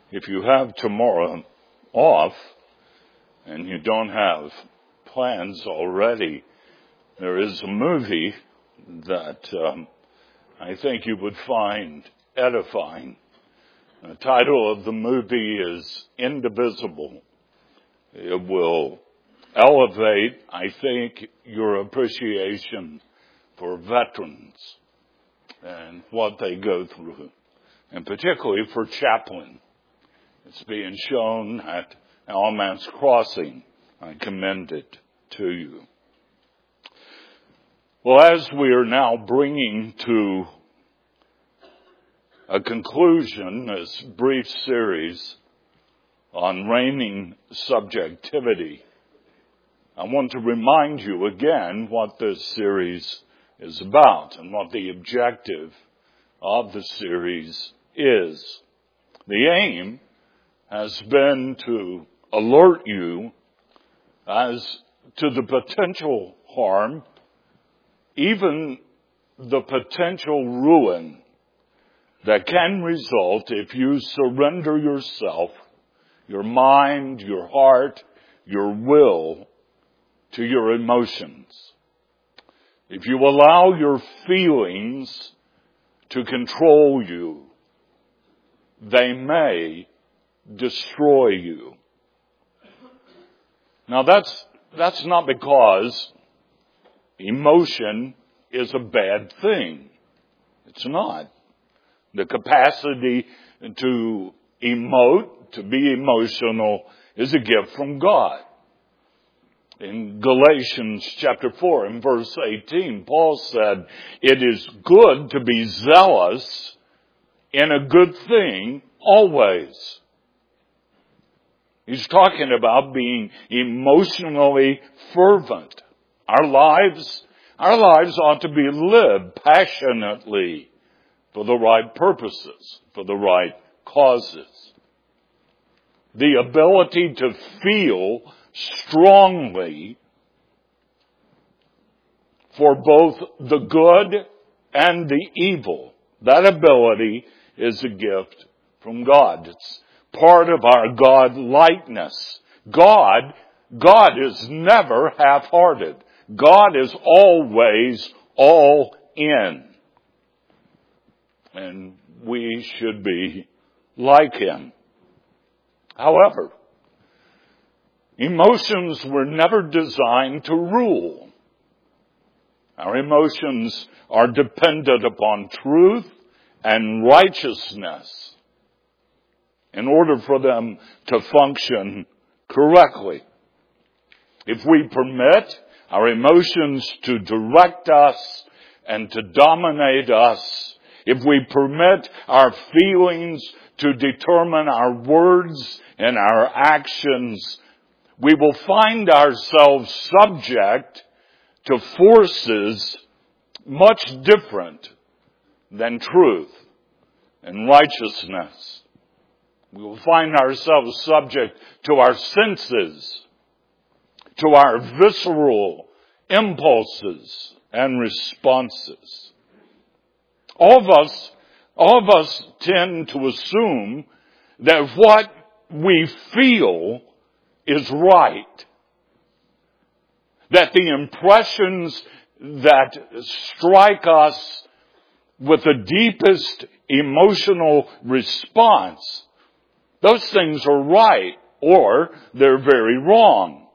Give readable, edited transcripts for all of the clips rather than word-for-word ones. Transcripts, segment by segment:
If you have tomorrow off and you don't have plans already, there is a movie that I think you would find edifying. The title of the movie is Indivisible. It will elevate, I think, your appreciation for veterans and what they go through, and particularly for chaplain. It's being shown at Alamance Crossing. I commend it to you. Well, as we are now bringing to a conclusion this brief series on reigning subjectivity, I want to remind you again what this series is about and what the objective of the series is. The aim has been to alert you as to the potential harm, even the potential ruin that can result if you surrender yourself, your mind, your heart, your will to your emotions. If you allow your feelings to control you, they may destroy you. Now that's not because emotion is a bad thing. It's not. The capacity to emote, to be emotional, is a gift from God. In Galatians chapter 4 and verse 18, Paul said, "It is good to be zealous in a good thing always." He's talking about being emotionally fervent. Our lives ought to be lived passionately for the right purposes, for the right causes. The ability to feel strongly for both the good and the evil, that ability is a gift from God. It's part of our God-likeness. God is never half-hearted. God is always all in. And we should be like Him. However, emotions were never designed to rule. Our emotions are dependent upon truth and righteousness in order for them to function correctly. If we permit our emotions to direct us and to dominate us, if we permit our feelings to determine our words and our actions, we will find ourselves subject to forces much different than truth and righteousness. We will find ourselves subject to our senses, to our visceral impulses and responses. All of us tend to assume that what we feel is right. That the impressions that strike us with the deepest emotional response, those things are right or they're very wrong.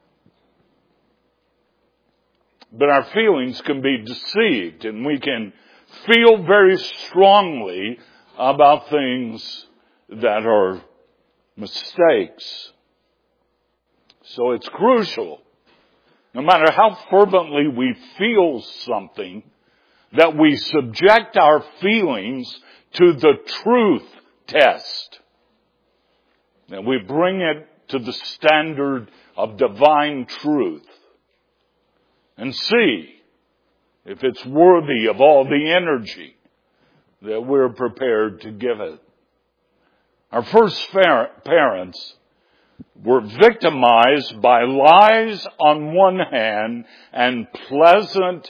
But our feelings can be deceived, and we can feel very strongly about things that are mistakes. So it's crucial, no matter how fervently we feel something, that we subject our feelings to the truth test. And we bring it to the standard of divine truth and see if it's worthy of all the energy that we're prepared to give it. Our first parents were victimized by lies on one hand and pleasant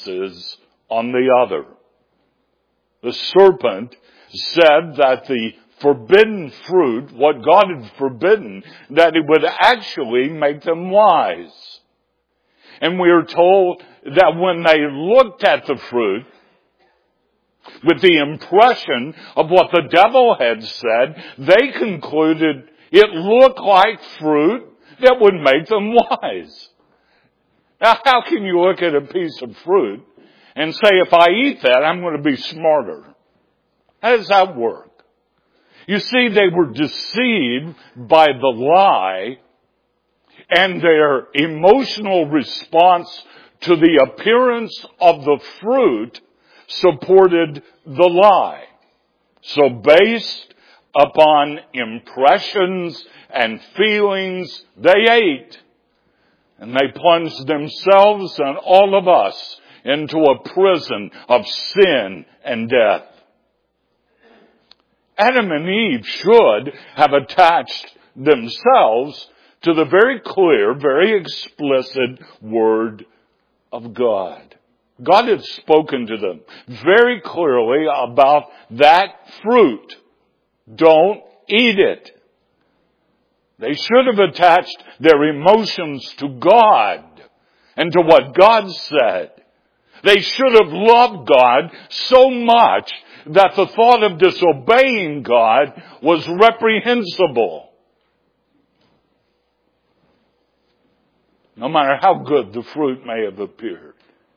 appearances on the other. The serpent said that the forbidden fruit, what God had forbidden, that it would actually make them wise. And we are told that when they looked at the fruit, with the impression of what the devil had said, they concluded it looked like fruit that would make them wise. Now, how can you look at a piece of fruit and say, if I eat that, I'm going to be smarter? How does that work? You see, they were deceived by the lie, and their emotional response to the appearance of the fruit supported the lie. So based upon impressions and feelings, they ate. And they plunged themselves and all of us into a prison of sin and death. Adam and Eve should have attached themselves to the very clear, very explicit Word of God. God had spoken to them very clearly about that fruit. Don't eat it. They should have attached their emotions to God and to what God said. They should have loved God so much that the thought of disobeying God was reprehensible. No matter how good the fruit may have appeared.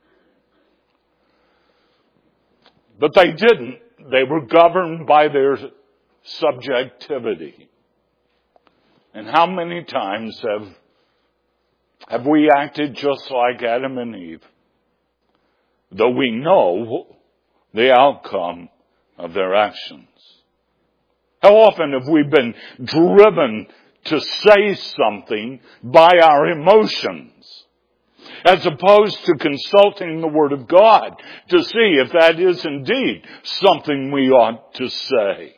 But they didn't. They were governed by their subjectivity. And how many times have we acted just like Adam and Eve, though we know the outcome of their actions? How often have we been driven to say something by our emotions, as opposed to consulting the Word of God to see if that is indeed something we ought to say?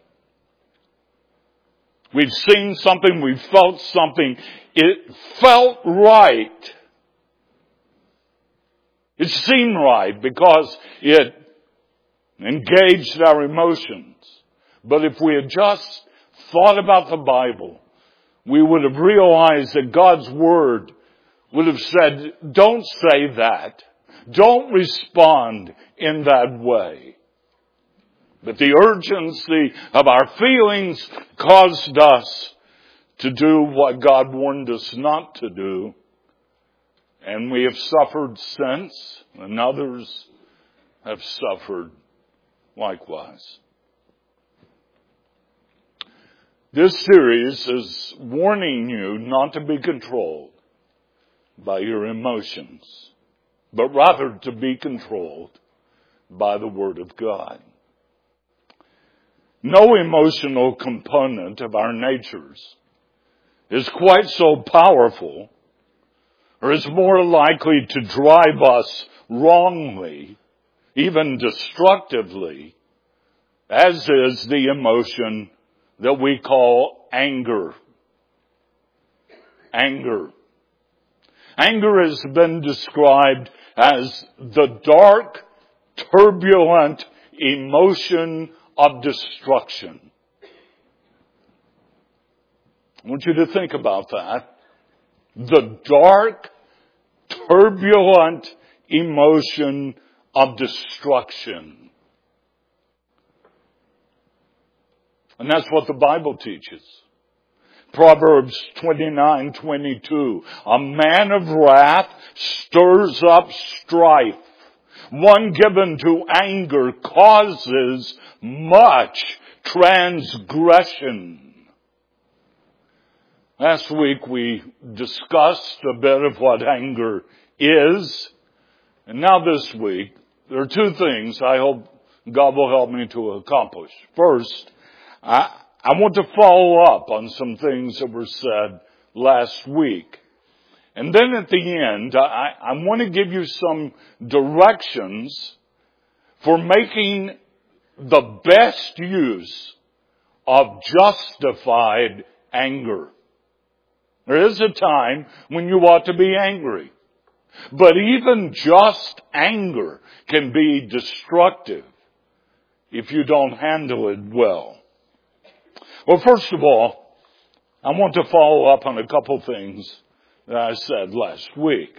We've seen something, we've felt something, it felt right. It seemed right because it engaged our emotions. But if we had just thought about the Bible, we would have realized that God's Word would have said, don't say that. Don't respond in that way. But the urgency of our feelings caused us to do what God warned us not to do. And we have suffered since, and others have suffered likewise. This series is warning you not to be controlled by your emotions, but rather to be controlled by the Word of God. No emotional component of our natures is quite so powerful or is more likely to drive us wrongly, even destructively, as is the emotion that we call anger. Anger. Anger has been described as the dark, turbulent emotion of destruction. I want you to think about that. The dark, turbulent emotion of destruction. And that's what the Bible teaches. Proverbs 29:22. A man of wrath stirs up strife. One given to anger causes much transgression. Last week we discussed a bit of what anger is. And now this week, there are two things I hope God will help me to accomplish. First, I want to follow up on some things that were said last week. And then at the end, I want to give you some directions for making the best use of justified anger. There is a time when you ought to be angry. But even just anger can be destructive if you don't handle it well. Well, first of all, I want to follow up on a couple things that I said last week.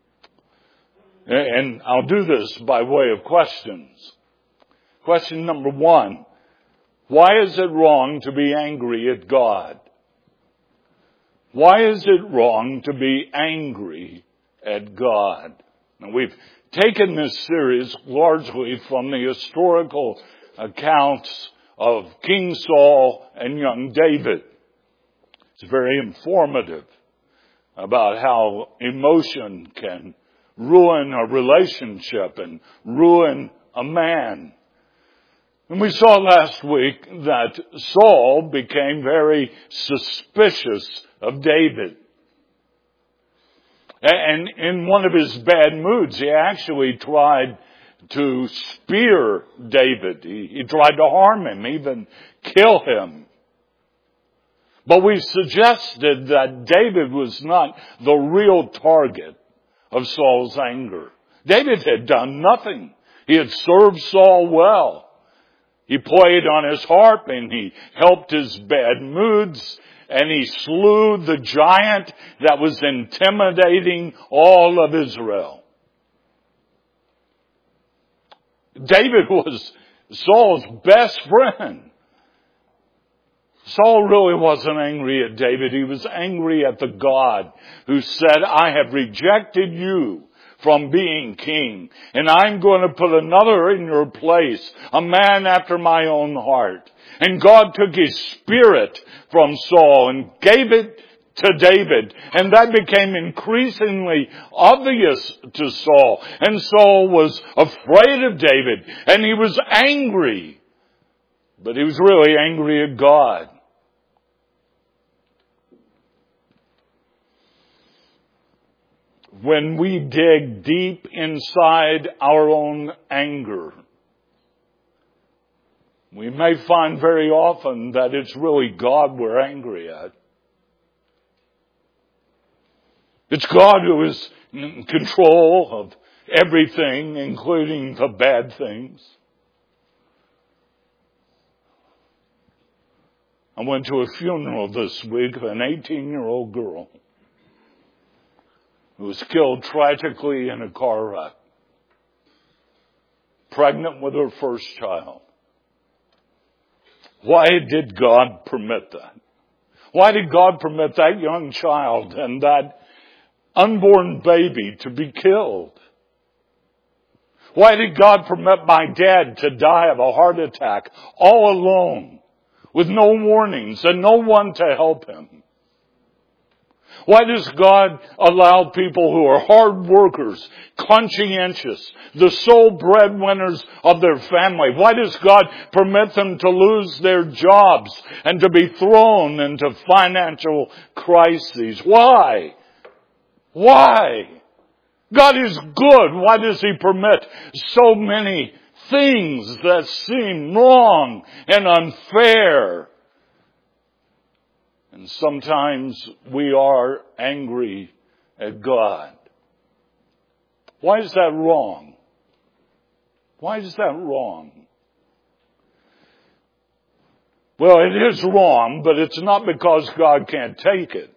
And I'll do this by way of questions. Question number 1, why is it wrong to be angry at God? Why is it wrong to be angry at God? Now, we've taken this series largely from the historical accounts of King Saul and young David. It's very informative about how emotion can ruin a relationship and ruin a man. And we saw last week that Saul became very suspicious of David. And in one of his bad moods, he actually tried to spear David. He tried to harm him, even kill him. But we suggested that David was not the real target of Saul's anger. David had done nothing. He had served Saul well. He played on his harp and he helped his bad moods and he slew the giant that was intimidating all of Israel. David was Saul's best friend. Saul really wasn't angry at David. He was angry at the God who said, I have rejected you from being king, and I'm going to put another in your place, a man after my own heart. And God took his spirit from Saul and gave it to David, and that became increasingly obvious to Saul. And Saul was afraid of David, and he was angry, but he was really angry at God. When we dig deep inside our own anger, we may find very often that it's really God we're angry at. It's God who is in control of everything, including the bad things. I went to a funeral this week of an 18-year-old girl who was killed tragically in a car wreck, pregnant with her first child. Why did God permit that? Why did God permit that young child and that unborn baby to be killed? Why did God permit my dad to die of a heart attack all alone with no warnings and no one to help him? Why does God allow people who are hard workers, conscientious, the sole breadwinners of their family, why does God permit them to lose their jobs and to be thrown into financial crises? Why? Why? God is good. Why does He permit so many things that seem wrong and unfair? And sometimes we are angry at God. Why is that wrong? Why is that wrong? Well, it is wrong, but it's not because God can't take it.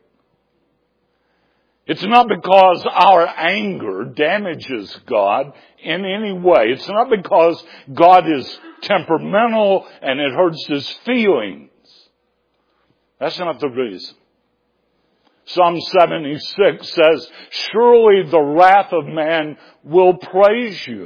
It's not because our anger damages God in any way. It's not because God is temperamental and it hurts His feelings. That's not the reason. Psalm 76 says, surely the wrath of man will praise you.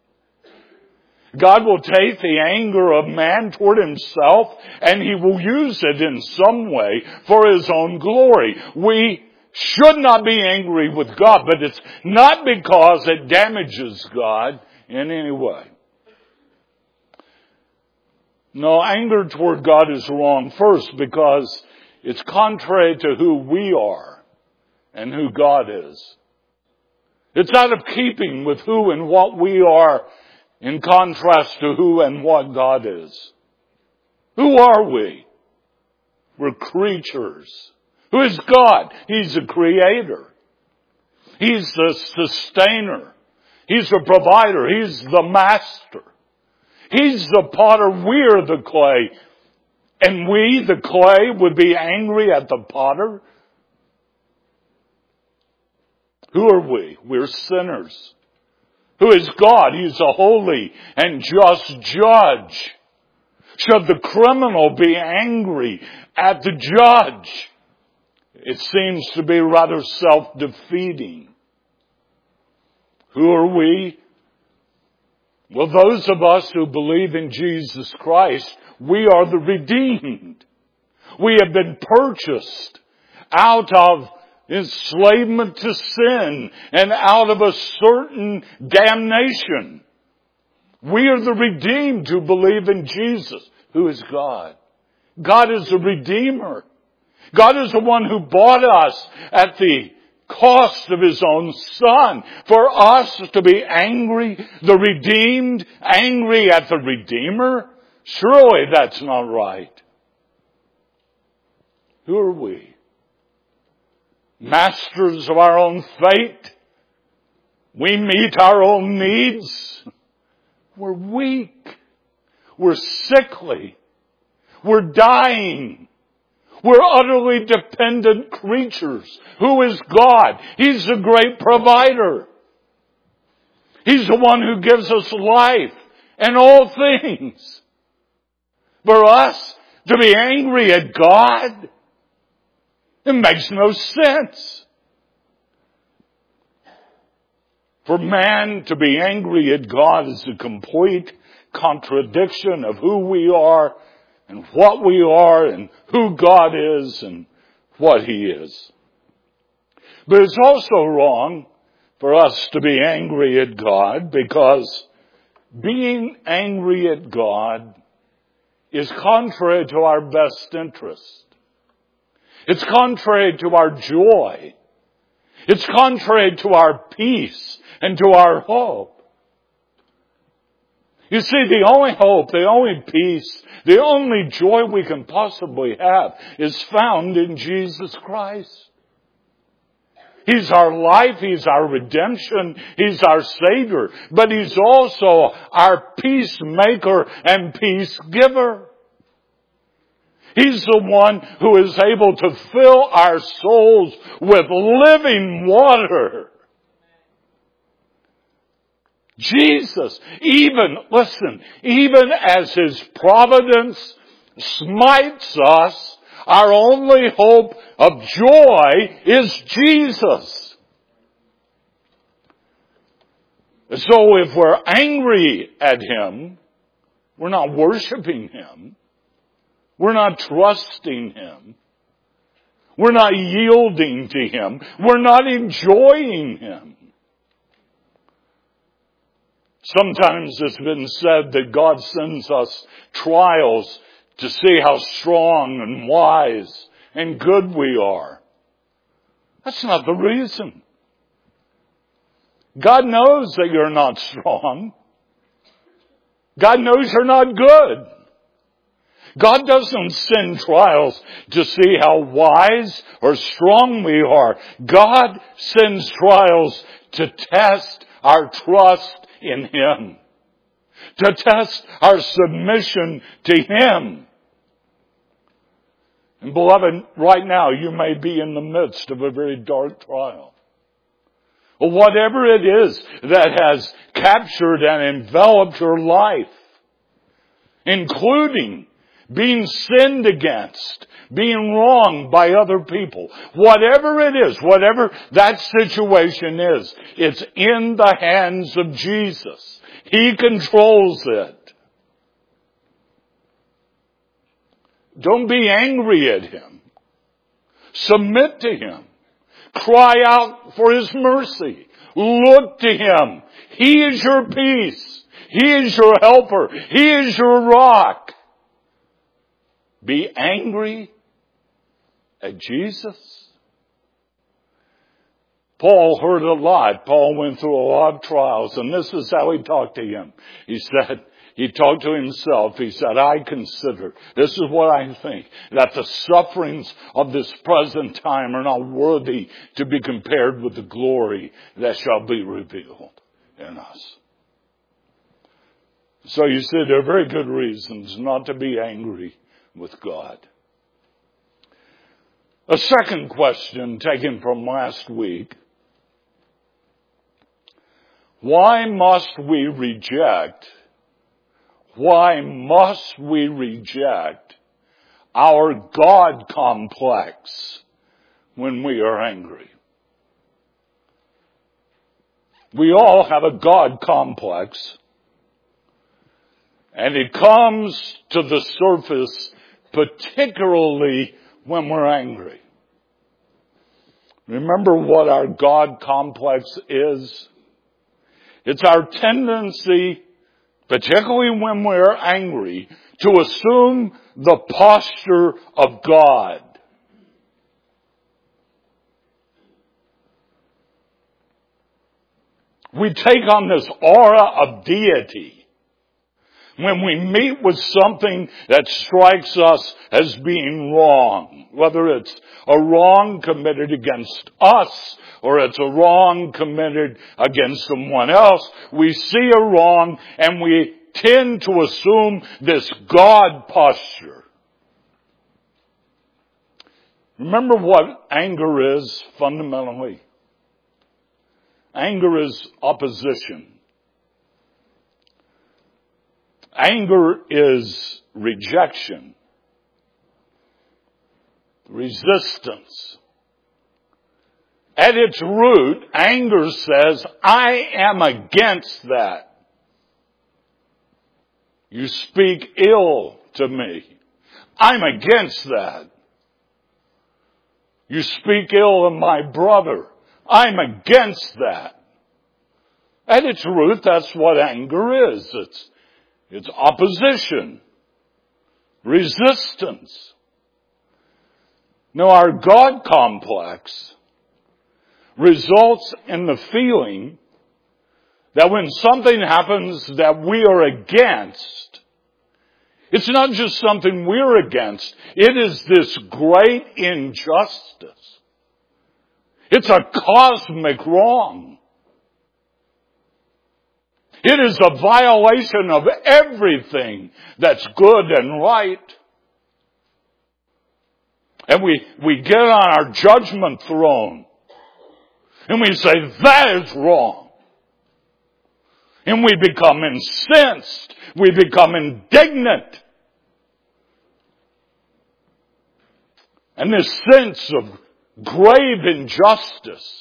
God will take the anger of man toward Himself and He will use it in some way for His own glory. We should not be angry with God, but it's not because it damages God in any way. No, anger toward God is wrong first because it's contrary to who we are and who God is. It's out of keeping with who and what we are in contrast to who and what God is. Who are we? We're creatures. Who is God? He's the creator. He's the sustainer. He's the provider. He's the master. He's the potter. We're the clay. And we, the clay, would be angry at the potter? Who are we? We're sinners. Who is God? He's a holy and just judge. Should the criminal be angry at the judge? It seems to be rather self-defeating. Who are we? Well, those of us who believe in Jesus Christ, we are the redeemed. We have been purchased out of enslavement to sin and out of a certain damnation. We are the redeemed who believe in Jesus, who is God. God is the Redeemer. God is the one who bought us at the cost of His own Son. For us to be angry, the redeemed, angry at the Redeemer, surely that's not right. Who are we? Masters of our own fate? We meet our own needs? We're weak. We're sickly. We're dying. We're utterly dependent creatures. Who is God? He's the great provider. He's the one who gives us life and all things. For us to be angry at God, it makes no sense. For man to be angry at God is a complete contradiction of who we are and what we are and who God is and what He is. But it's also wrong for us to be angry at God, because being angry at God is contrary to our best interest. It's contrary to our joy. It's contrary to our peace and to our hope. You see, the only hope, the only peace, the only joy we can possibly have is found in Jesus Christ. He's our life. He's our redemption. He's our Savior. But He's also our peacemaker and peace giver. He's the one who is able to fill our souls with living water. Jesus, even as His providence smites us, our only hope of joy is Jesus. So if we're angry at Him, we're not worshiping Him. We're not trusting Him. We're not yielding to Him. We're not enjoying Him. Sometimes it's been said that God sends us trials to see how strong and wise and good we are. That's not the reason. God knows that you're not strong. God knows you're not good. God doesn't send trials to see how wise or strong we are. God sends trials to test our trust in Him, to test our submission to Him. And beloved, right now you may be in the midst of a very dark trial. Or whatever it is that has captured and enveloped your life, including being sinned against, being wronged by other people. Whatever it is, whatever that situation is, it's in the hands of Jesus. He controls it. Don't be angry at Him. Submit to Him. Cry out for His mercy. Look to Him. He is your peace. He is your helper. He is your rock. Be angry at Jesus. Paul heard a lot. Paul went through a lot of trials, and this is how he talked to him. He talked to himself. He said, I consider, this is what I think, that the sufferings of this present time are not worthy to be compared with the glory that shall be revealed in us. So you see, there are very good reasons not to be angry with God. A second question taken from last week. Why must we reject our God complex when we are angry? We all have a God complex, and it comes to the surface particularly when we're angry. Remember what our God complex is? It's our tendency, particularly when we're angry, to assume the posture of God. We take on this aura of deity when we meet with something that strikes us as being wrong, whether it's a wrong committed against us or it's a wrong committed against someone else. We see a wrong and we tend to assume this God posture. Remember what anger is fundamentally? Anger is opposition. Anger is rejection, resistance. At its root, anger says, I am against that. You speak ill to me. I'm against that. You speak ill of my brother. I'm against that. At its root, that's what anger is. It's opposition, resistance. Now, our God complex results in the feeling that when something happens that we are against, it's not just something we're against. It is this great injustice. It's a cosmic wrong. It is a violation of everything that's good and right. And we get on our judgment throne and we say, that is wrong. And we become incensed. We become indignant. And this sense of grave injustice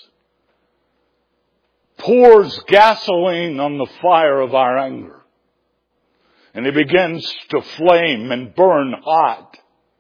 pours gasoline on the fire of our anger. And it begins to flame and burn hot.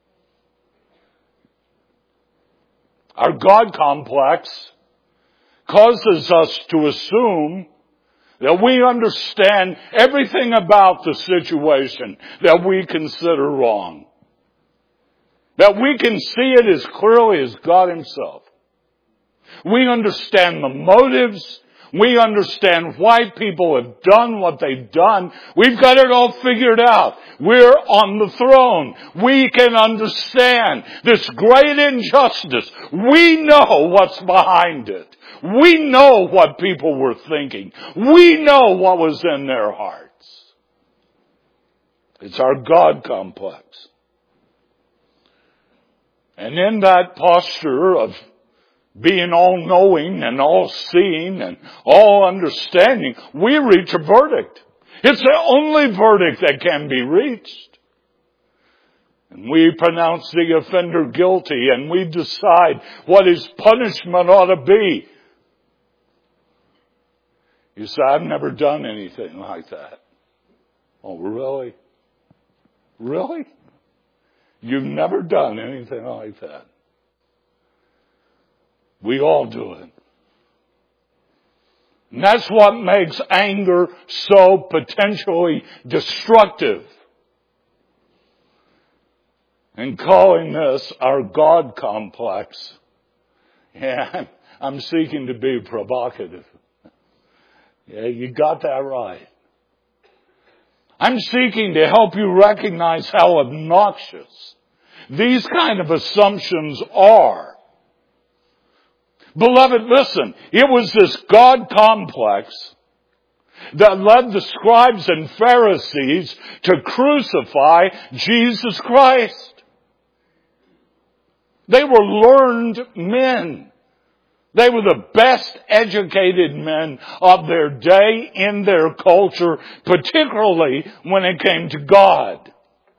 Our God complex causes us to assume that we understand everything about the situation that we consider wrong. That we can see it as clearly as God Himself. We understand the motives. We understand why people have done what they've done. We've got it all figured out. We're on the throne. We can understand this great injustice. We know what's behind it. We know what people were thinking. We know what was in their hearts. It's our God complex. And in that posture of being all-knowing and all-seeing and all-understanding, we reach a verdict. It's the only verdict that can be reached. And we pronounce the offender guilty and we decide what his punishment ought to be. You say, I've never done anything like that. Oh, really? Really? You've never done anything like that. We all do it. And that's what makes anger so potentially destructive. And calling this our God complex, yeah, I'm seeking to be provocative. Yeah, you got that right. I'm seeking to help you recognize how obnoxious these kind of assumptions are. Beloved, listen, it was this God complex that led the scribes and Pharisees to crucify Jesus Christ. They were learned men. They were the best educated men of their day in their culture, particularly when it came to God.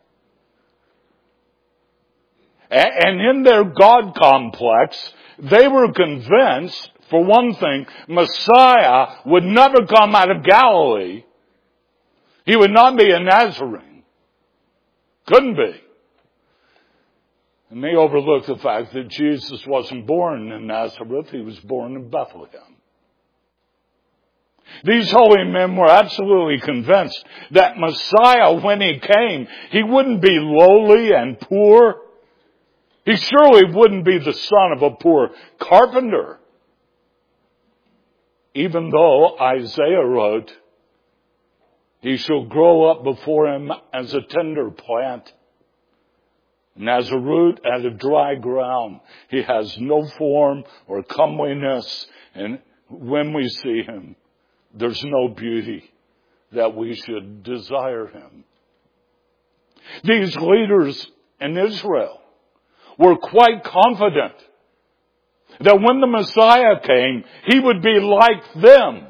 And in their God complex, they were convinced, for one thing, Messiah would never come out of Galilee. He would not be a Nazarene. Couldn't be. And they overlooked the fact that Jesus wasn't born in Nazareth. He was born in Bethlehem. These holy men were absolutely convinced that Messiah, when he came, he wouldn't be lowly and poor. He surely wouldn't be the son of a poor carpenter. Even though Isaiah wrote, he shall grow up before him as a tender plant, and as a root out of dry ground. He has no form or comeliness, and when we see him, there's no beauty that we should desire him. These leaders in Israel were quite confident that when the Messiah came, he would be like them.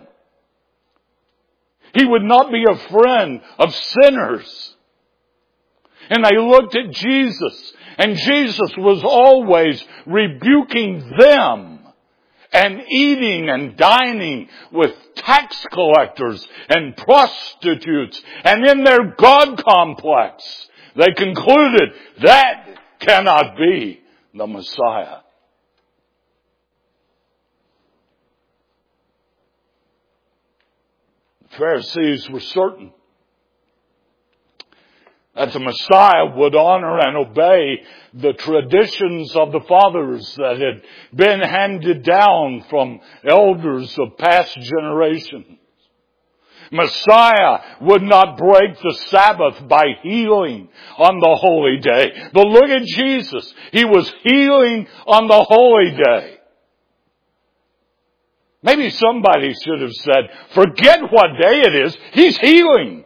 He would not be a friend of sinners. And they looked at Jesus, and Jesus was always rebuking them and eating and dining with tax collectors and prostitutes. And in their God complex, they concluded that cannot be the Messiah. The Pharisees were certain that the Messiah would honor and obey the traditions of the fathers that had been handed down from elders of past generations. Messiah would not break the Sabbath by healing on the holy day. But look at Jesus. He was healing on the holy day. Maybe somebody should have said, forget what day it is. He's healing.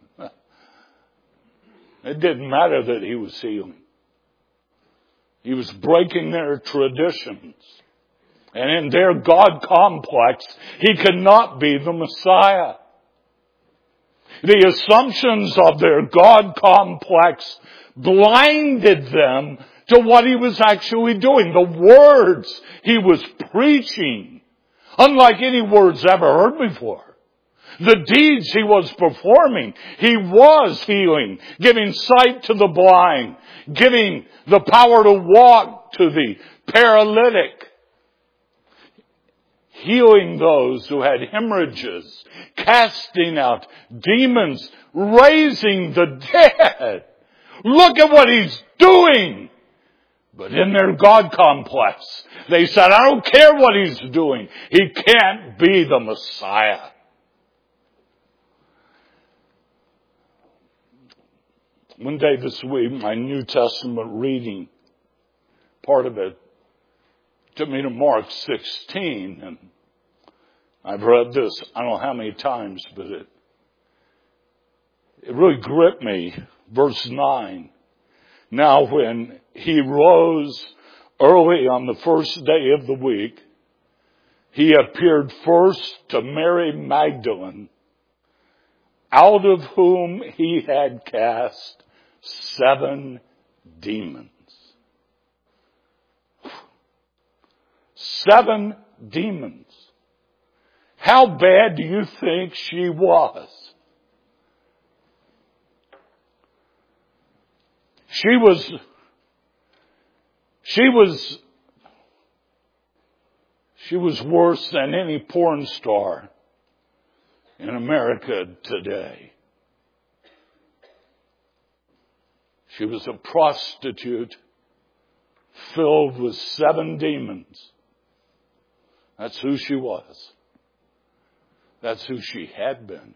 It didn't matter that he was healing. He was breaking their traditions. And in their God complex, he could not be the Messiah. The assumptions of their God complex blinded them to what he was actually doing. The words he was preaching, unlike any words ever heard before. The deeds he was performing, he was healing, giving sight to the blind, giving the power to walk to the paralytic, healing those who had hemorrhages, casting out demons, raising the dead. Look at what he's doing. But in their God complex, they said, I don't care what he's doing. He can't be the Messiah. One day this week, my New Testament reading, part of it, took me to Mark 16, and I've read this I don't know how many times, but it really gripped me. Verse 9. Now when he rose early on the first day of the week, he appeared first to Mary Magdalene, out of whom he had cast 7 demons. 7 demons. How bad do you think she was? She was worse than any porn star in America today. She was a prostitute filled with 7 demons. That's who she was. That's who she had been.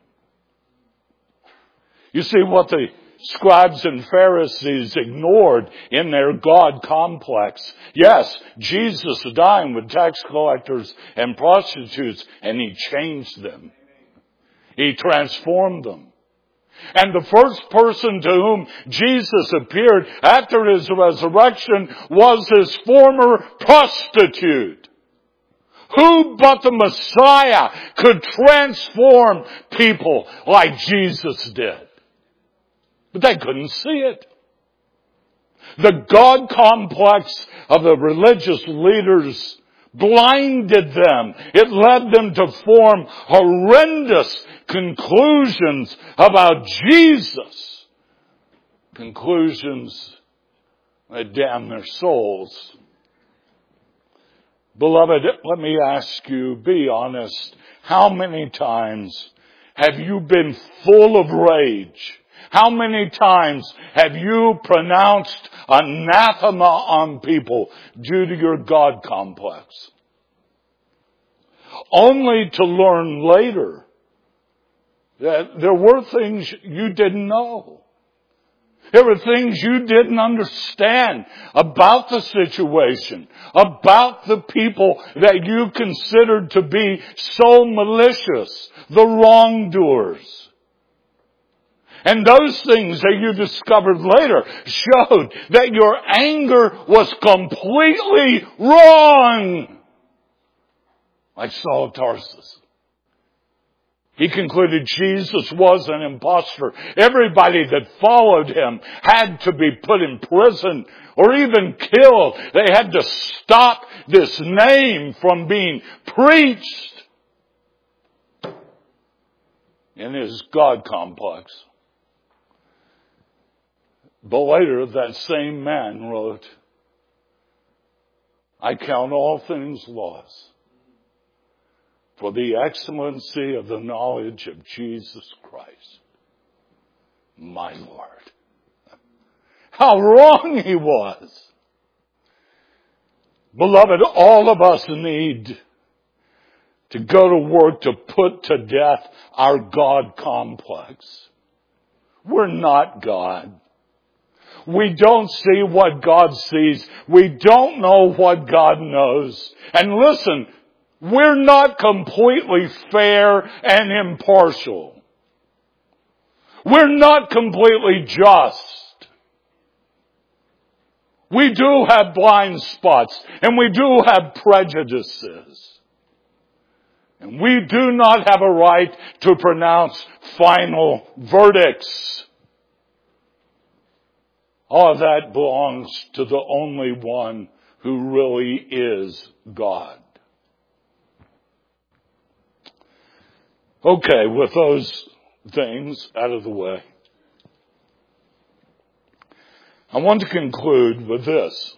You see, what the scribes and Pharisees ignored in their God complex. Yes, Jesus dined with tax collectors and prostitutes, and he changed them. He transformed them. And the first person to whom Jesus appeared after his resurrection was his former prostitute. Who but the Messiah could transform people like Jesus did? But they couldn't see it. The God complex of the religious leaders blinded them. It led them to form horrendous conclusions about Jesus. Conclusions that damn their souls. Beloved, let me ask you, be honest. How many times have you been full of rage? How many times have you pronounced anathema on people due to your God complex? Only to learn later that there were things you didn't know. There were things you didn't understand about the situation, about the people that you considered to be so malicious, the wrongdoers. And those things that you discovered later showed that your anger was completely wrong. Like Saul of Tarsus. He concluded Jesus was an impostor. Everybody that followed him had to be put in prison or even killed. They had to stop this name from being preached. In his God complex. But later, that same man wrote, I count all things lost for the excellency of the knowledge of Jesus Christ, my Lord. How wrong he was. Beloved, all of us need to go to work to put to death our God complex. We're not God. We don't see what God sees. We don't know what God knows. And listen, we're not completely fair and impartial. We're not completely just. We do have blind spots and we do have prejudices. And we do not have a right to pronounce final verdicts. All of that belongs to the only one who really is God. Okay, with those things out of the way, I want to conclude with this.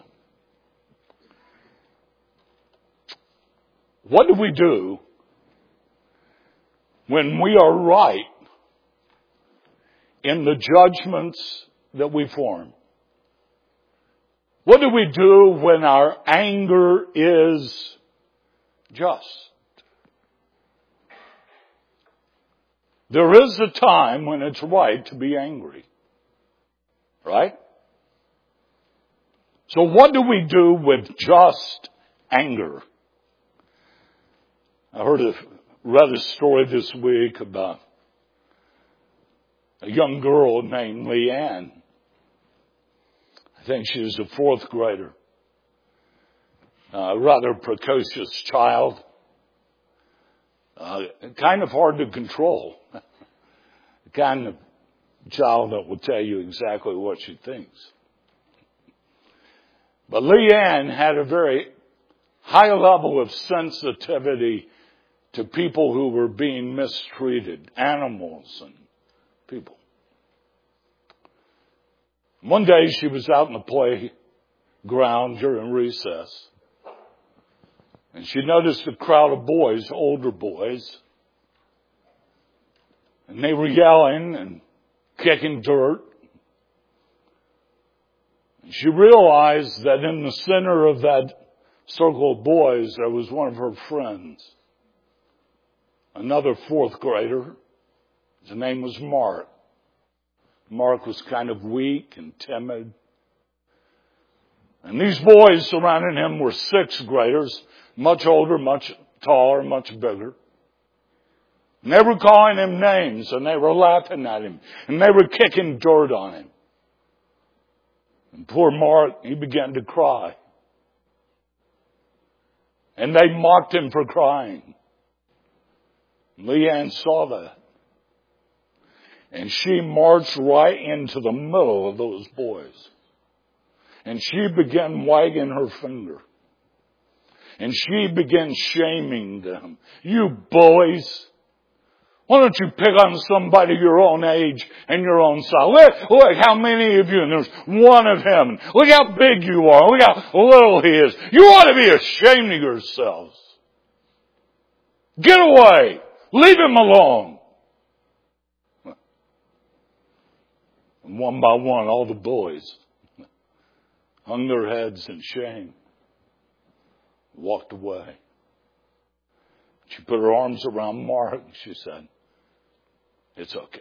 What do we do when we are right in the judgments that we form? What do we do when our anger is just? There is a time when it's right to be angry. Right? So what do we do with just anger? I read a story this week about a young girl named Leanne. I think she was a fourth grader. A rather precocious child. Kind of hard to control. The kind of child that will tell you exactly what she thinks. But Leanne had a very high level of sensitivity to people who were being mistreated, animals and people. One day she was out in the playground during recess, and she noticed a crowd of boys, older boys, and they were yelling and kicking dirt. And she realized that in the center of that circle of boys, there was one of her friends, another fourth grader. His name was Mark. Mark was kind of weak and timid. And these boys surrounding him were sixth graders, much older, much taller, much bigger. And they were calling him names, and they were laughing at him, and they were kicking dirt on him. And poor Mark, he began to cry. And they mocked him for crying. Leanne saw that. And she marched right into the middle of those boys. And she began wagging her finger. And she began shaming them. You bullies. Why don't you pick on somebody your own age and your own size? Look how many of you, and there's one of him. Look how big you are. Look how little he is. You ought to be ashamed of yourselves. Get away. Leave him alone. And one by one, all the boys hung their heads in shame, walked away. She put her arms around Mark and she said, it's okay.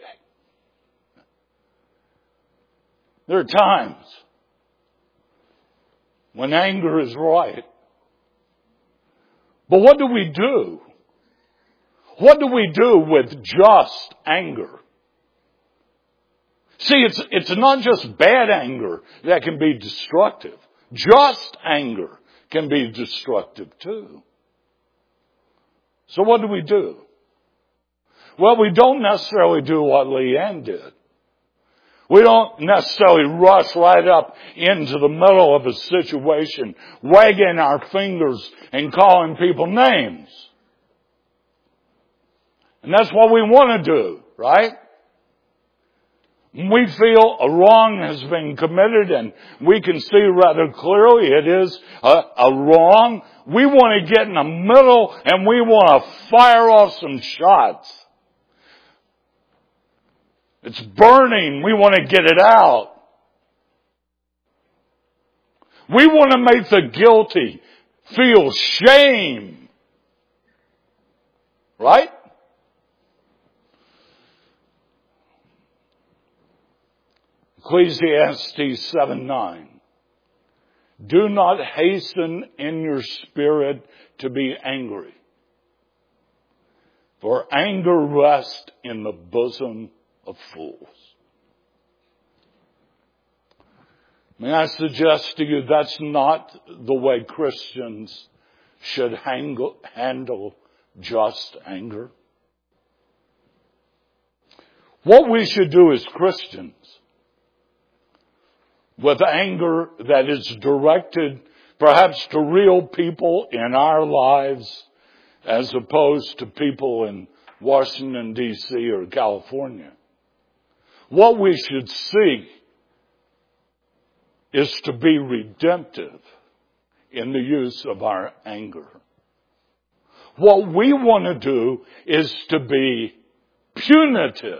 There are times when anger is right. But what do we do? What do we do with just anger? See, it's not just bad anger that can be destructive. Just anger can be destructive too. So what do we do? Well, we don't necessarily do what Leanne did. We don't necessarily rush right up into the middle of a situation, wagging our fingers and calling people names. And that's what we want to do, right? When we feel a wrong has been committed and we can see rather clearly it is a wrong, we want to get in the middle and we want to fire off some shots. It's burning. We want to get it out. We want to make the guilty feel shame. Right? Ecclesiastes 7:9. Do not hasten in your spirit to be angry, for anger rests in the bosom of fools. May I suggest to you that's not the way Christians should handle just anger. What we should do as Christians with anger that is directed perhaps to real people in our lives as opposed to people in Washington, D.C. or California. What we should seek is to be redemptive in the use of our anger. What we want to do is to be punitive.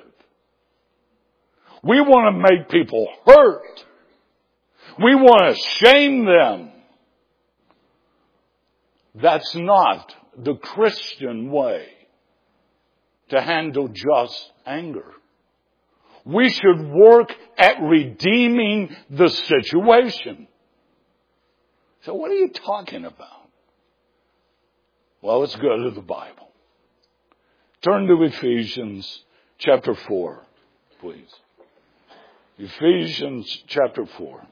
We want to make people hurt. We want to shame them. That's not the Christian way to handle just anger. We should work at redeeming the situation. So what are you talking about? Well, let's go to the Bible. Turn to Ephesians chapter 4, please. Ephesians chapter 4.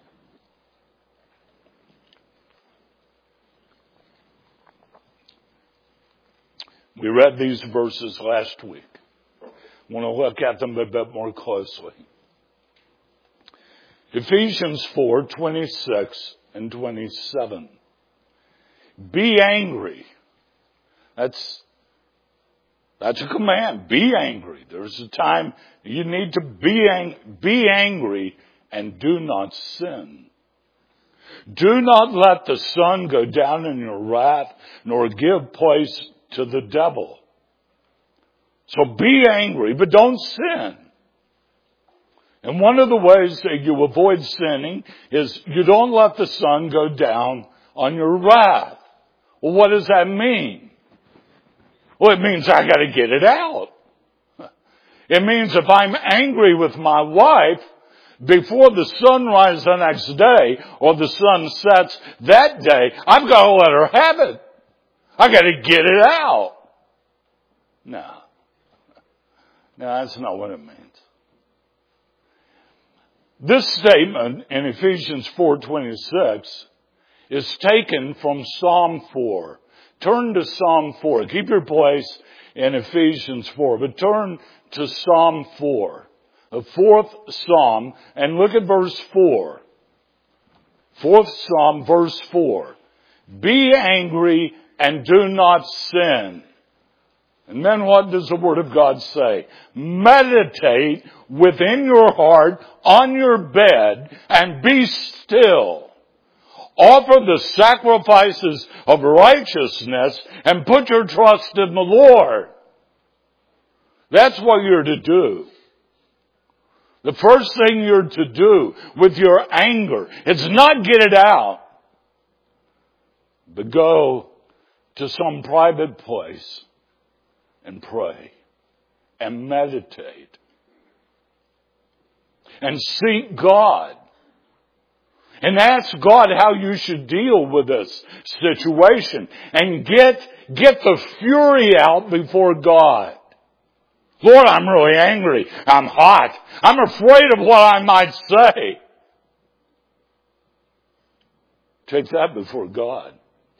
We read these verses last week. I want to look at them a bit more closely. Ephesians 4:26 and 27. Be angry. That's a command. Be angry. There's a time you need to be angry and do not sin. Do not let the sun go down in your wrath, nor give place to the devil. So be angry, but don't sin. And one of the ways that you avoid sinning is you don't let the sun go down on your wrath. Well, what does that mean? Well, it means I got to get it out. It means if I'm angry with my wife, before the sunrise the next day or the sun sets that day, I've got to let her have it. I got to get it out. No. No, that's not what it means. This statement in Ephesians 4:26 is taken from Psalm 4. Turn to Psalm 4. Keep your place in Ephesians 4, but turn to Psalm 4, the fourth Psalm, and look at verse 4. Fourth Psalm, verse 4. Be angry and do not sin. And then what does the Word of God say? Meditate within your heart on your bed and be still. Offer the sacrifices of righteousness and put your trust in the Lord. That's what you're to do. The first thing you're to do with your anger is not get it out, but go to some private place and pray and meditate and seek God and ask God how you should deal with this situation and get the fury out before God. Lord, I'm really angry. I'm hot. I'm afraid of what I might say. Take that before God.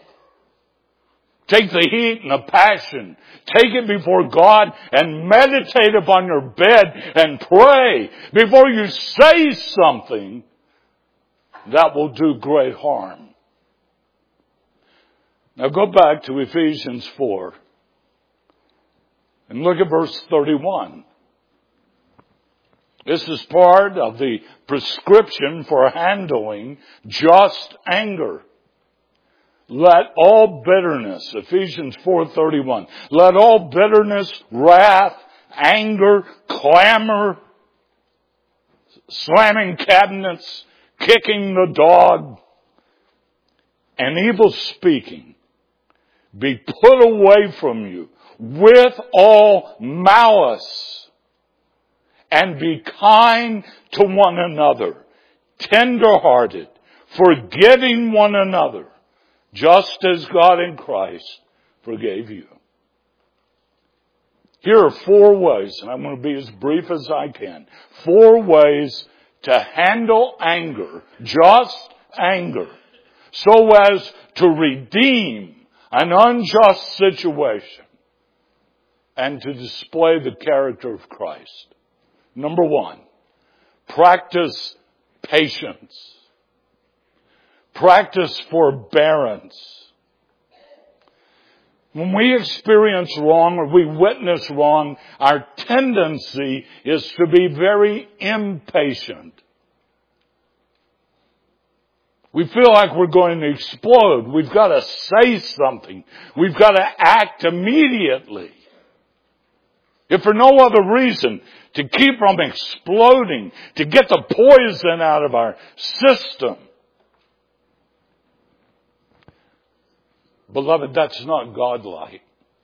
Take the heat and the passion. Take it before God and meditate upon your bed and pray before you say something that will do great harm. Now go back to Ephesians 4 and look at verse 31. This is part of the prescription for handling just anger. Let all bitterness, Ephesians 4:31, let all bitterness, wrath, anger, clamor, slamming cabinets, kicking the dog, and evil speaking be put away from you with all malice, and be kind to one another, tender-hearted, forgiving one another, just as God in Christ forgave you. Here are 4 ways, and I'm going to be as brief as I can. 4 ways to handle anger, just anger, so as to redeem an unjust situation and to display the character of Christ. Number 1, practice patience. Practice forbearance. When we experience wrong or we witness wrong, our tendency is to be very impatient. We feel like we're going to explode. We've got to say something. We've got to act immediately. If for no other reason, to keep from exploding, to get the poison out of our system. Beloved, that's not godlike.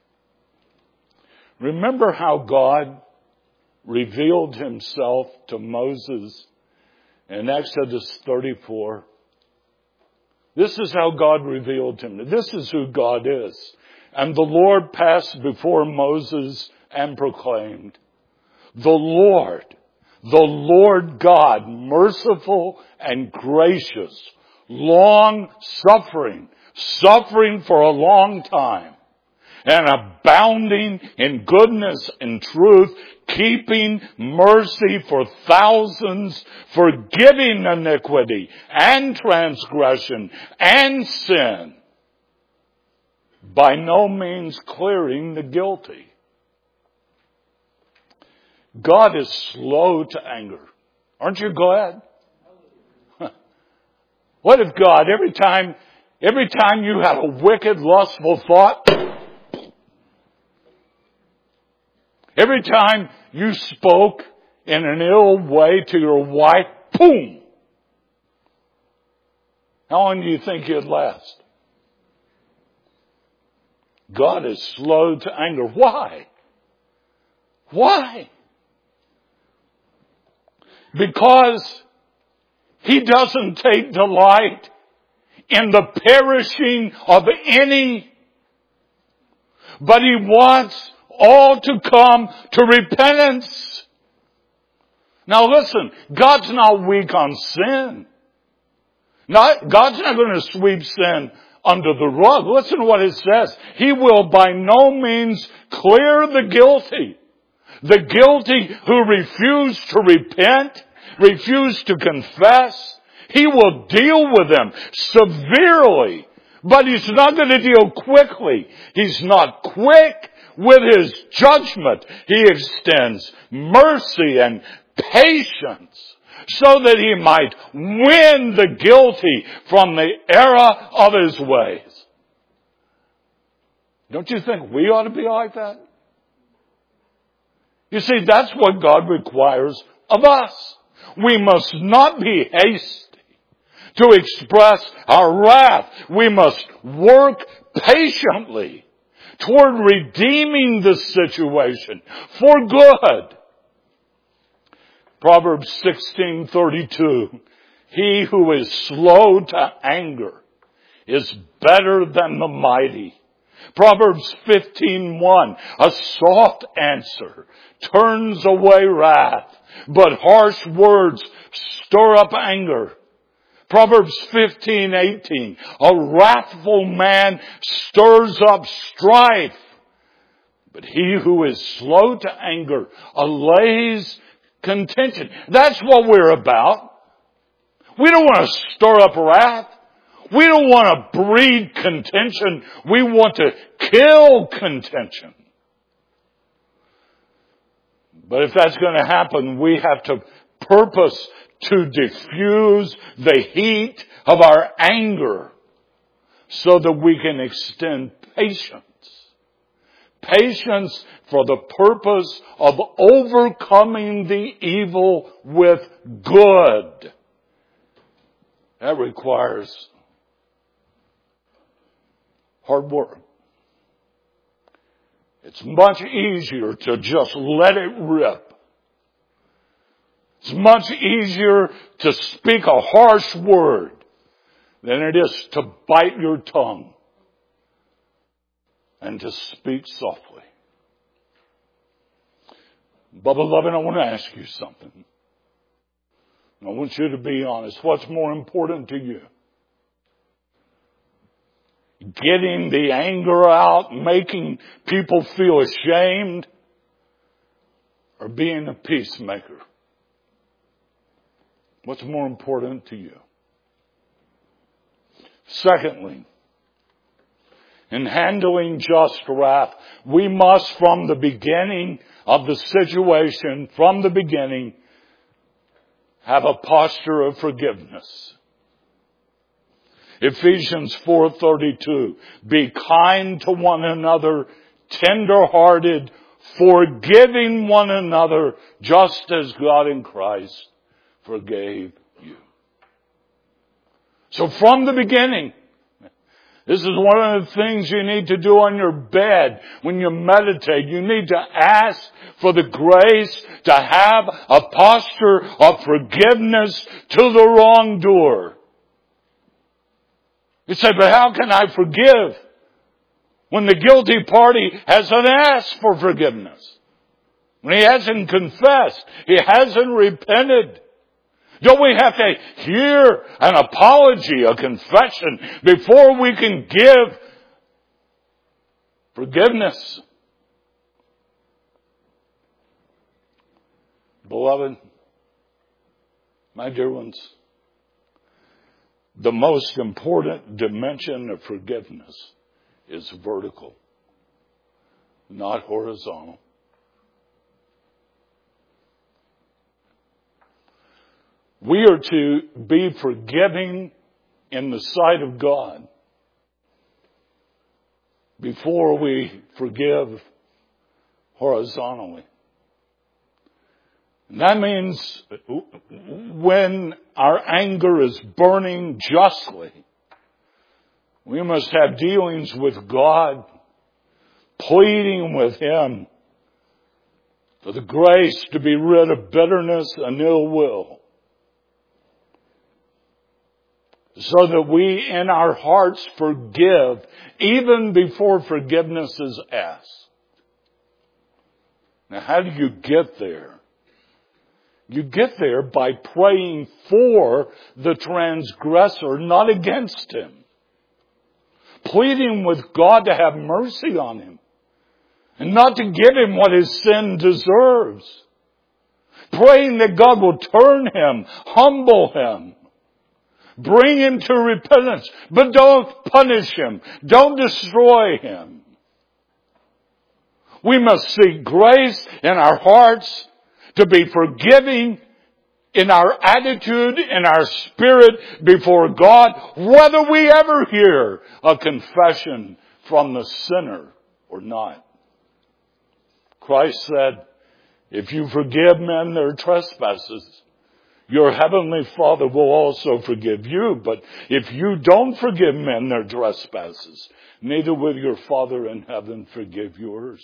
Remember how God revealed himself to Moses in Exodus 34? This is how God revealed him. This is who God is. And the Lord passed before Moses and proclaimed, the Lord God, merciful and gracious, long-suffering, suffering for a long time, and abounding in goodness and truth, keeping mercy for thousands, forgiving iniquity and transgression and sin, by no means clearing the guilty. God is slow to anger. Aren't you glad? What if God, every time you had a wicked, lustful thought, every time you spoke in an ill way to your wife, boom! How long do you think you'd last? God is slow to anger. Why? Why? Because he doesn't take delight in the perishing of any, but he wants all to come to repentance. Now listen, God's not weak on sin. God's not going to sweep sin under the rug. Listen to what it says. He will by no means clear the guilty. The guilty who refuse to repent, refuse to confess. He will deal with them severely. But He's not going to deal quickly. He's not quick with His judgment. He extends mercy and patience so that He might win the guilty from the error of his ways. Don't you think we ought to be like that? You see, that's what God requires of us. We must not be hasty to express our wrath. We must work patiently toward redeeming the situation for good. Proverbs 16:32. He who is slow to anger is better than the mighty. Proverbs 15:1. A soft answer turns away wrath, but harsh words stir up anger. Proverbs 15:18. A wrathful man stirs up strife, but he who is slow to anger allays contention. That's what we're about. We don't want to stir up wrath. We don't want to breed contention. We want to kill contention. But if that's going to happen, we have to purpose to diffuse the heat of our anger so that we can extend patience. Patience for the purpose of overcoming the evil with good. That requires hard work. It's much easier to just let it rip. It's much easier to speak a harsh word than it is to bite your tongue and to speak softly. But beloved, I want to ask you something. I want you to be honest. What's more important to you? Getting the anger out, making people feel ashamed, or being a peacemaker? What's more important to you? Secondly, in handling just wrath, we must, from the beginning of the situation, from the beginning, have a posture of forgiveness. Ephesians 4:32, be kind to one another, tender-hearted, forgiving one another, just as God in Christ forgave you. So from the beginning, this is one of the things you need to do on your bed when you meditate. You need to ask for the grace to have a posture of forgiveness to the wrongdoer. You say, but how can I forgive when the guilty party hasn't asked for forgiveness? When he hasn't confessed, he hasn't repented. Don't we have to hear an apology, a confession, before we can give forgiveness? Beloved, my dear ones, the most important dimension of forgiveness is vertical, not horizontal. We are to be forgiving in the sight of God before we forgive horizontally. And that means when our anger is burning justly, we must have dealings with God, pleading with Him for the grace to be rid of bitterness and ill will, so that we in our hearts forgive even before forgiveness is asked. Now, how do you get there? You get there by praying for the transgressor, not against him. Pleading with God to have mercy on him and not to give him what his sin deserves. Praying that God will turn him, humble him, bring him to repentance, but don't punish him. Don't destroy him. We must seek grace in our hearts to be forgiving in our attitude, in our spirit before God, whether we ever hear a confession from the sinner or not. Christ said, if you forgive men their trespasses, your heavenly Father will also forgive you. But if you don't forgive men their trespasses, neither will your Father in heaven forgive yours.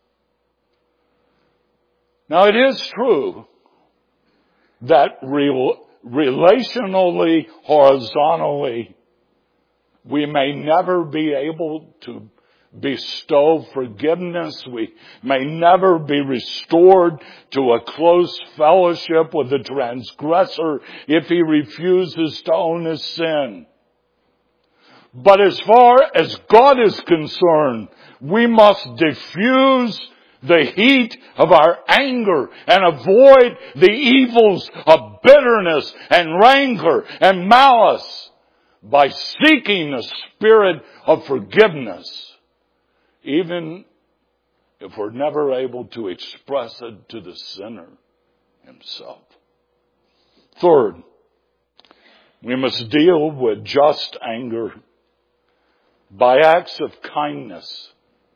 Now, it is true that relationally, horizontally, we may never be able to bestow forgiveness. We may never be restored to a close fellowship with the transgressor if he refuses to own his sin. But as far as God is concerned, we must diffuse the heat of our anger and avoid the evils of bitterness and rancor and malice by seeking the spirit of forgiveness, even if we're never able to express it to the sinner himself. Third, we must deal with just anger by acts of kindness.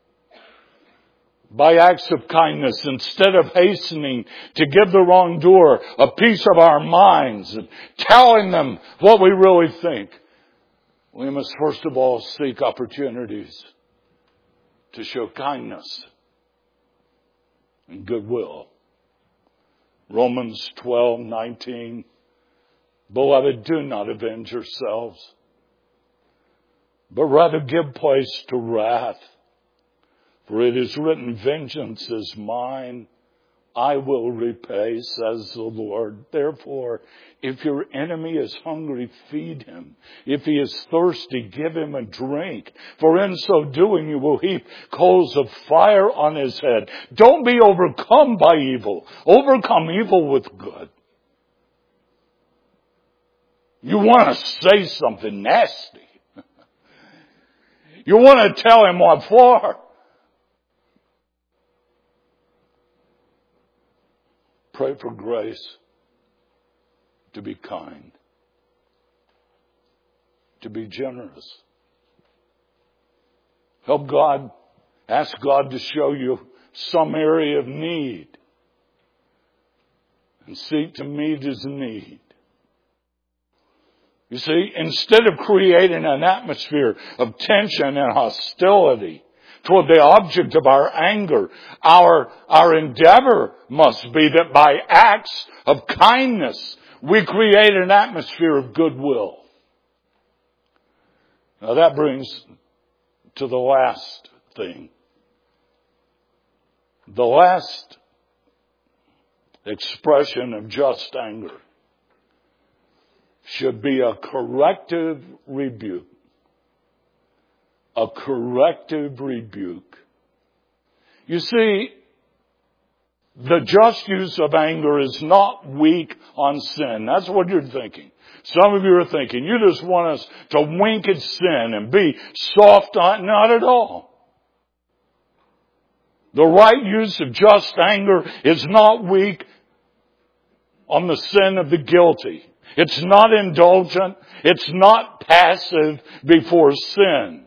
By acts of kindness, instead of hastening to give the wrongdoer a piece of our minds and telling them what we really think, we must first of all seek opportunities to show kindness and goodwill. Romans 12:19. Beloved, do not avenge yourselves, but rather give place to wrath. For it is written, vengeance is mine, I will repay, says the Lord. Therefore, if your enemy is hungry, feed him. If he is thirsty, give him a drink. For in so doing, you will heap coals of fire on his head. Don't be overcome by evil. Overcome evil with good. You want to say something nasty. You want to tell him what for. Pray for grace to be kind, to be generous. Help God, ask God to show you some area of need and seek to meet his need. You see, instead of creating an atmosphere of tension and hostility toward the object of our anger, our endeavor must be that by acts of kindness, we create an atmosphere of goodwill. Now that brings to the last thing. The last expression of just anger should be a corrective rebuke. A corrective rebuke. You see, the just use of anger is not weak on sin. That's what you're thinking. Some of you are thinking, you just want us to wink at sin and be soft on it. Not at all. The right use of just anger is not weak on the sin of the guilty. It's not indulgent. It's not passive before sin.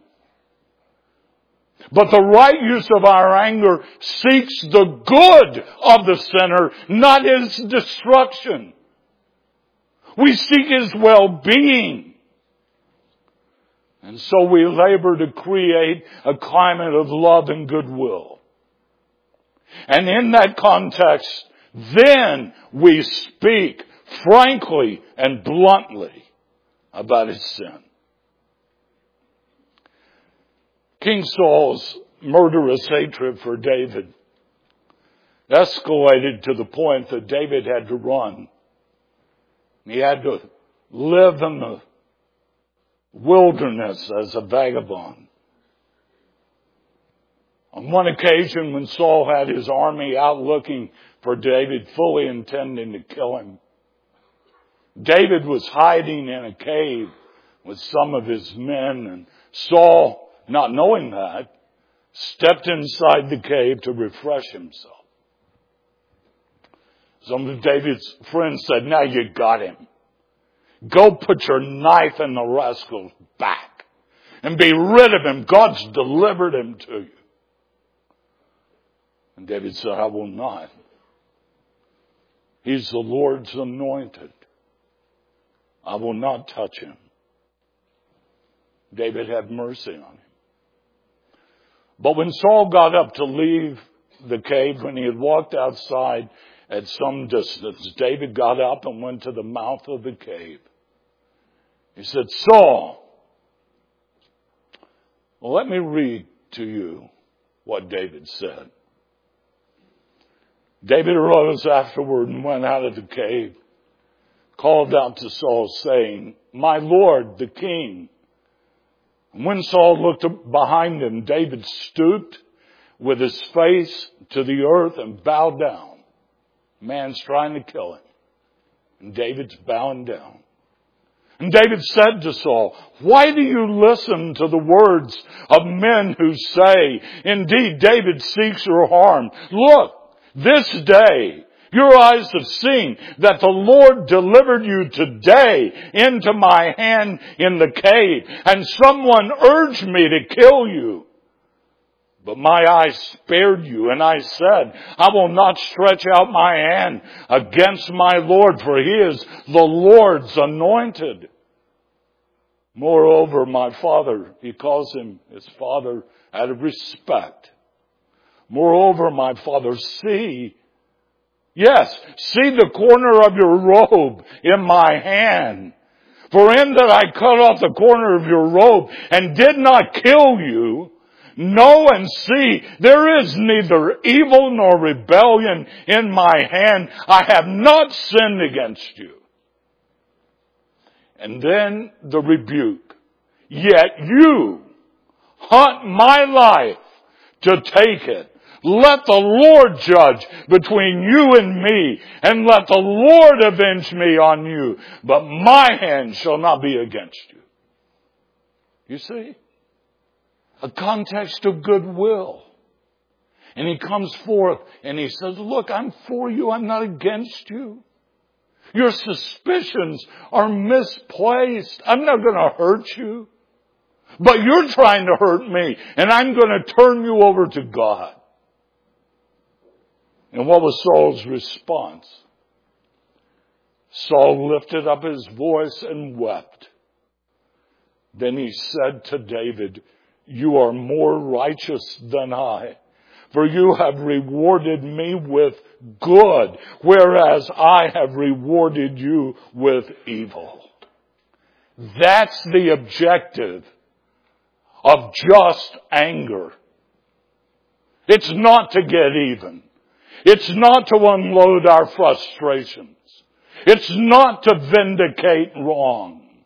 But the right use of our anger seeks the good of the sinner, not his destruction. We seek his well-being. And so we labor to create a climate of love and goodwill. And in that context, then we speak frankly and bluntly about his sin. King Saul's murderous hatred for David escalated to the point that David had to run. He had to live in the wilderness as a vagabond. On one occasion when Saul had his army out looking for David, fully intending to kill him, David was hiding in a cave with some of his men, and Saul, not knowing that, stepped inside the cave to refresh himself. Some of David's friends said, "Now you got him. Go put your knife in the rascal's back and be rid of him. God's delivered him to you." And David said, "I will not. He's the Lord's anointed. I will not touch him." David had mercy on him. But when Saul got up to leave the cave, when he had walked outside at some distance, David got up and went to the mouth of the cave. He said, "Saul, well, let me read to you what David said." David arose afterward and went out of the cave, called out to Saul, saying, "My lord, the king." And when Saul looked behind him, David stooped with his face to the earth and bowed down. Man's trying to kill him, and David's bowing down. And David said to Saul, "Why do you listen to the words of men who say, 'Indeed, David seeks your harm'? Look, this day your eyes have seen that the Lord delivered you today into my hand in the cave, and someone urged me to kill you. But my eyes spared you, and I said, I will not stretch out my hand against my Lord, for he is the Lord's anointed. Moreover, my father," he calls him his father out of respect. "Moreover, my father, see the corner of your robe in my hand. For in that I cut off the corner of your robe and did not kill you, know and see, there is neither evil nor rebellion in my hand. I have not sinned against you." And then the rebuke. "Yet you hunt my life to take it. Let the Lord judge between you and me, and let the Lord avenge me on you. But my hand shall not be against you." You see? A context of goodwill. And he comes forth and he says, "Look, I'm for you. I'm not against you. Your suspicions are misplaced. I'm not going to hurt you. But you're trying to hurt me, and I'm going to turn you over to God." And what was Saul's response? Saul lifted up his voice and wept. Then he said to David, "You are more righteous than I, for you have rewarded me with good, whereas I have rewarded you with evil." That's the objective of just anger. It's not to get even. It's not to unload our frustrations. It's not to vindicate wrong.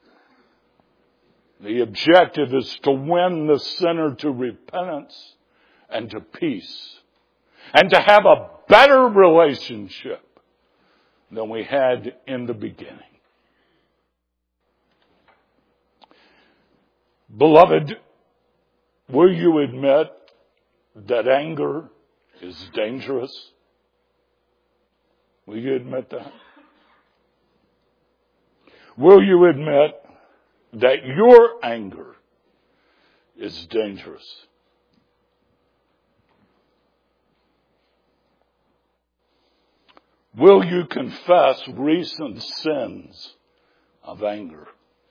The objective is to win the sinner to repentance and to peace, and to have a better relationship than we had in the beginning. Beloved, will you admit that anger is dangerous? Will you admit that? Will you admit that your anger is dangerous? Will you confess recent sins of anger?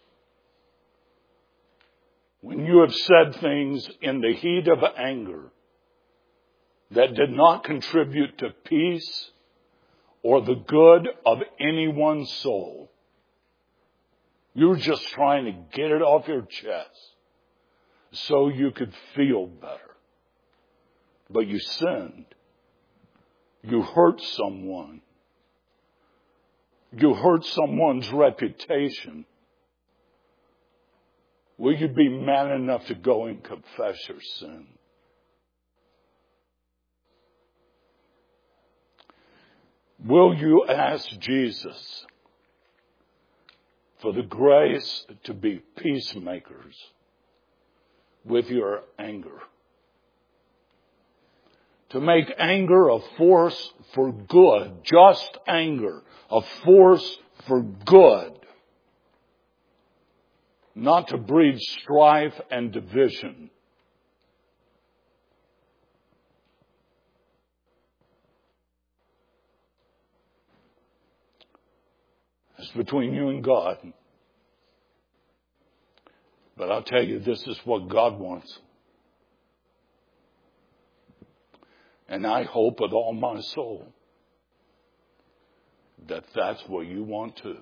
When you have said things in the heat of anger that did not contribute to peace or the good of anyone's soul, you were just trying to get it off your chest so you could feel better. But you sinned. You hurt someone. You hurt someone's reputation. Will you be man enough to go and confess your sin? Will you ask Jesus for the grace to be peacemakers with your anger? To make anger a force for good, just anger, a force for good. Not to breed strife and division. It's between you and God. But I'll tell you, this is what God wants. And I hope with all my soul that that's what you want too.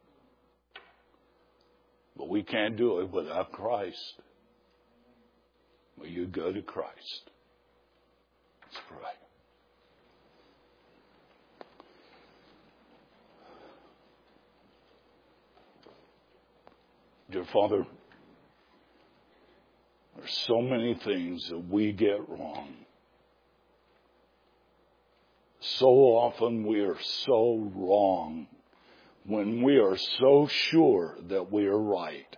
But we can't do it without Christ. Will you go to Christ? Let's pray. Dear Father, there's so many things that we get wrong. So often we are so wrong when we are so sure that we are right.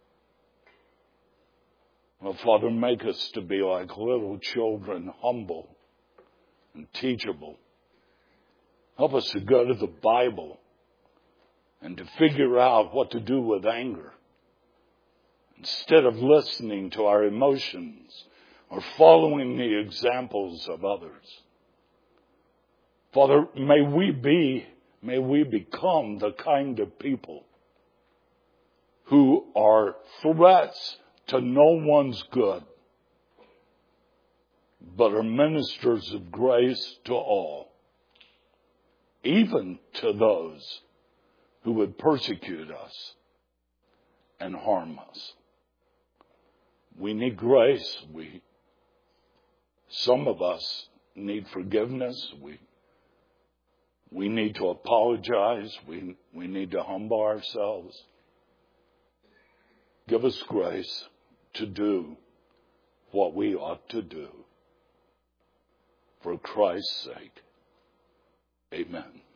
Well, Father, make us to be like little children, humble and teachable. Help us to go to the Bible and to figure out what to do with anger, instead of listening to our emotions or following the examples of others. Father, may we become the kind of people who are threats to no one's good, but are ministers of grace to all, even to those who would persecute us and harm us. We need grace. Some of us need forgiveness. We need to apologize. We need to humble ourselves. Give us grace to do what we ought to do. For Christ's sake. Amen.